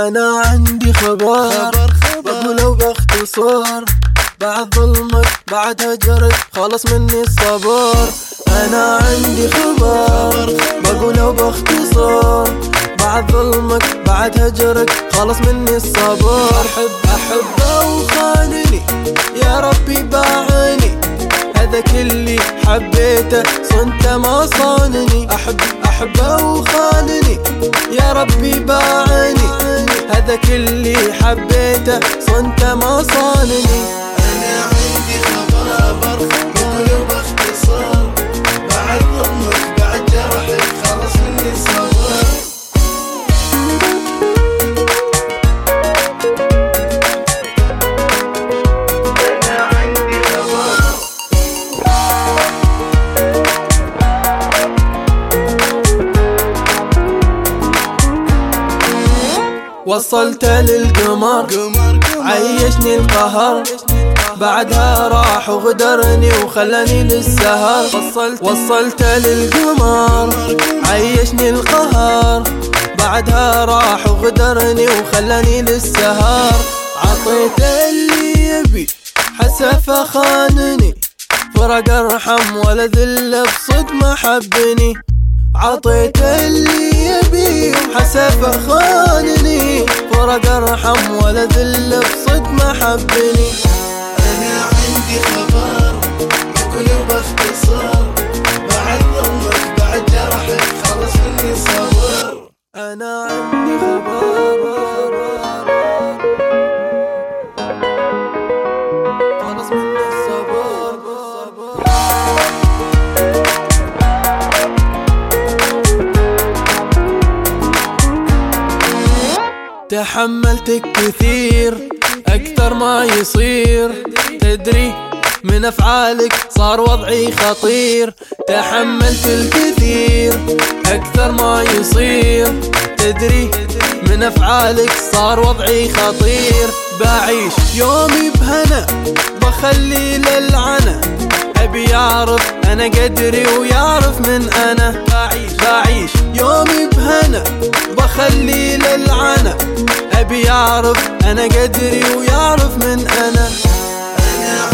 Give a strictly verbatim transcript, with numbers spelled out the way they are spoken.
أنا عندي خبر بقوله باختصار، بعد ظلمك بعد هجرك خلص مني الصبر. أنا عندي خبر بقوله باختصار، بعد ظلمك بعد هجرك خلص مني الصبر. أحب أحبه وخانني يا ربي باعني، هذا كلي حبيته صنت ما صانني. أحب أحبه وخانني يا ربي باعني، هذا كلي حبيته صنت ما صانني. أنا عندي خبر بقوله باختصار، بعد ظلمك بعد جرحك خلص مني الصبر. وصلت للقمر عيشني القهر، بعدها راح وغدرني وخلاني للسهر. وصلت وصلت للقمر عيشني القهر، بعدها راح وغدرني وخلاني للسهر. عطيت اللي يبي حسفه خانني، فرق ارحم ولا ذل بصد ما حبني. عطيت اللي يبي وحسفه خانني، فرق ارحم ولا ذل بصد ما حبني. أنا عندي خبر بقوله باختصار، بعد ظلمك بعد جرحك خلص مني الصبر. أنا عندي خبر خلص مني الصبر. تحملت كثير أكثر ما يصير، تدري من أفعالك صار وضعي خطير. تحملت الكثير أكثر ما يصير، تدري من أفعالك صار وضعي خطير. بعيش يومي بهنا بخلي للعنى، أبي يعرف أنا قدري ويعرف من أنا. بعيش بعيش يومي بهنا بخلي للعنى، أبي يعرف أنا قدري ويعرف من أنا. أنا